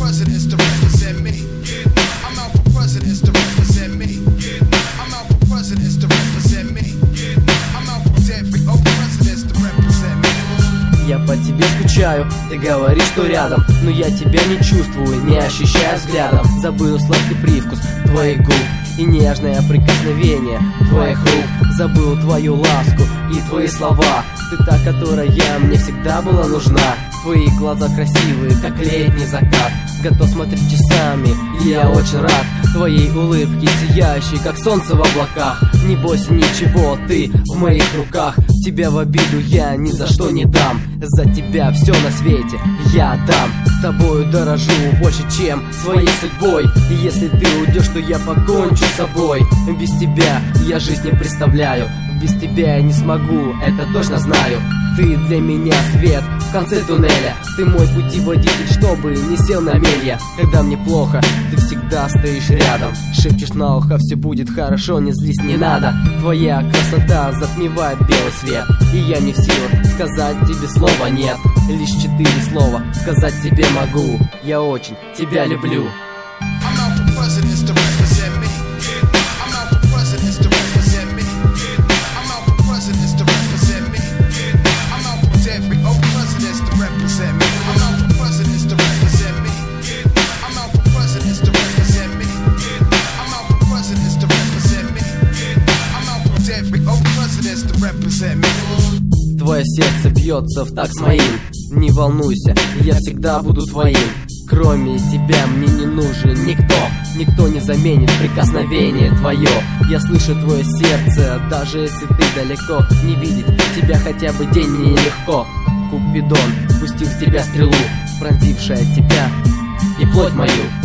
presidents to represent me. I'm out for presidents to represent me. I'm out for presidents to represent me. I'm out for every presidents to represent me. Я по тебе скучаю, ты говоришь, что рядом, но я тебя не чувствую, не ощущая взглядом. Забыл сладкий привкус твоих губ и нежное прикосновение твоих рук. Забыл твою ласку и твои слова. Ты та, которая мне всегда была нужна. Твои глаза красивые, как летний закат. Готов смотреть часами, я очень рад твоей улыбке, сияющей, как солнце в облаках. Не бойся ничего, ты в моих руках. Тебя в обиду я ни за что не дам. За тебя все на свете я дам. Тобою дорожу больше, чем своей судьбой. И если ты уйдешь, то я покончу с собой. Без тебя я жизнь не представляю. Без тебя я не смогу, это точно знаю. Ты для меня свет в конце туннеля. Ты мой путеводитель, чтобы не сел на мелья. Когда мне плохо, ты всегда стоишь рядом. Шепчешь на ухо, все будет хорошо, не злись, не надо. Твоя красота затмевает белый свет. И я не в силах сказать тебе слова нет. Лишь 4 слова сказать тебе могу. Я очень тебя люблю. Твое сердце бьется в такт с моим. Не волнуйся, я всегда буду твоим. Кроме тебя мне не нужен никто. Никто не заменит прикосновение твое. Я слышу твое сердце, даже если ты далеко. Не видеть тебя хотя бы день мне нелегко. Купидон пустил в тебя стрелу, пронзившая тебя и плоть мою.